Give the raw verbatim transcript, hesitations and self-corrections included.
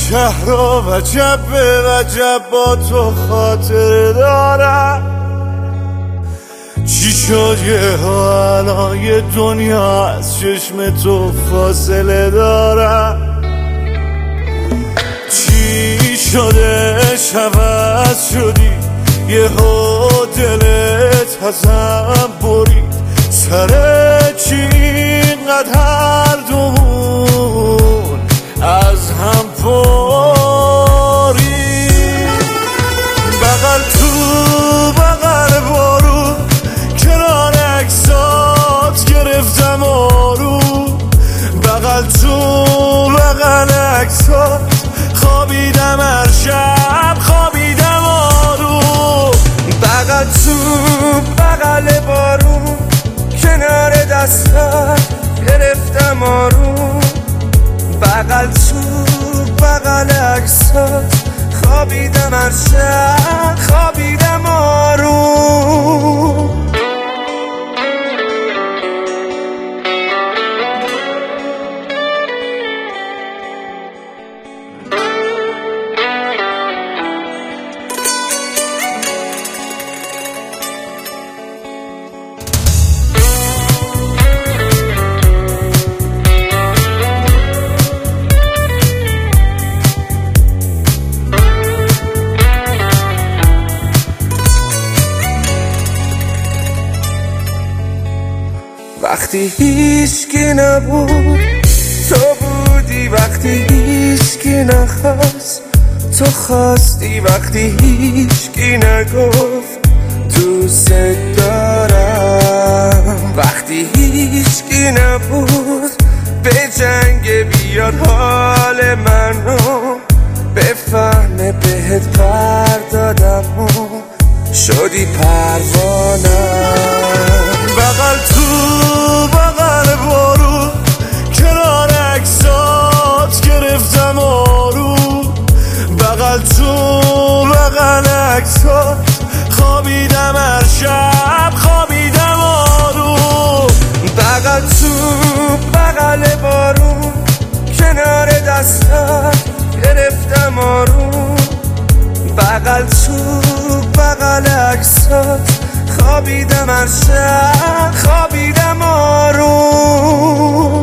شهر و وجب به وجب با تو خاطر دارم. چی شد یه ها الان یه دنیا از چشم تو فاصله دارم. چی شده عوض شدی یه ها دلت ازم برید. سر چی اینقدر هر دومون از هم پاری. بغل تو بغل بارو کنار عکسات گرفتم آروم. بغل تو بغل عکسات خوابیدم هر شب خوابیدم آروم. بغل تو بغل بارون کنار دستت گرفتم آروم. بغل تو بغل عکسات خوابیدم هر شب خوابیدم آروم. وقتی هیچکی نبود تو بودی، وقتی هیچکی نخواست تو خواستی، وقتی هیچکی نگفت دوست دارم. وقتی هیچکی نبود به جنگ بیاد حال منو بفهمه بهت پر دادم و شدی پروانم. بغل تو بغل بارو کنار عکسات گرفتم آروم. بغل تو بغل عکسات خوابیدم هر شب خوابیدم آروم. بغل تو بغل بارون کنار دستت گرفتم آروم. بغل تو بغل عکسات خوابیدم هر شب خوابیدم آروم.